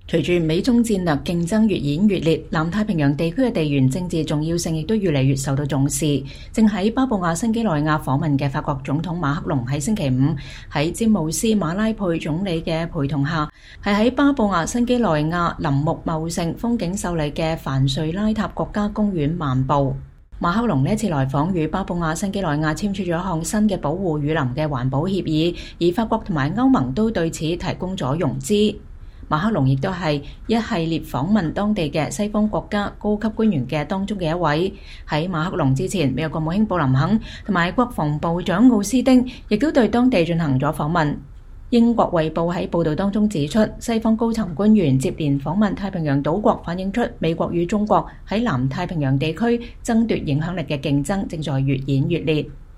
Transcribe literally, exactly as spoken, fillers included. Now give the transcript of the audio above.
隨住美中戰略競爭越演越烈，南太平洋地區嘅地緣政治重要性亦都越嚟越受到重視。正喺巴布亞新幾內亞訪問嘅法國總統馬克龍喺星期五喺詹姆斯馬拉佩總理嘅陪同下，係喺巴布亞新幾內亞林木茂盛、風景秀麗嘅凡瑞拉塔國家公園漫步。馬克龍呢次來訪與巴布亞新幾內亞簽署咗一項新嘅保護雨林嘅環保協議，而法國同埋歐盟都對此提供咗融資。馬克龍亦都係一系列訪問當地嘅西方國家高級官員嘅當中嘅一位。喺馬克龍之前，美國國務卿布林肯同埋國防部長奧斯丁亦都對當地進行咗訪問。英國衛報喺報導當中指出，西方高層官員接連訪問太平洋島國，反映出美國與中國喺南太平洋地區爭奪影響力嘅競爭正在越演越烈。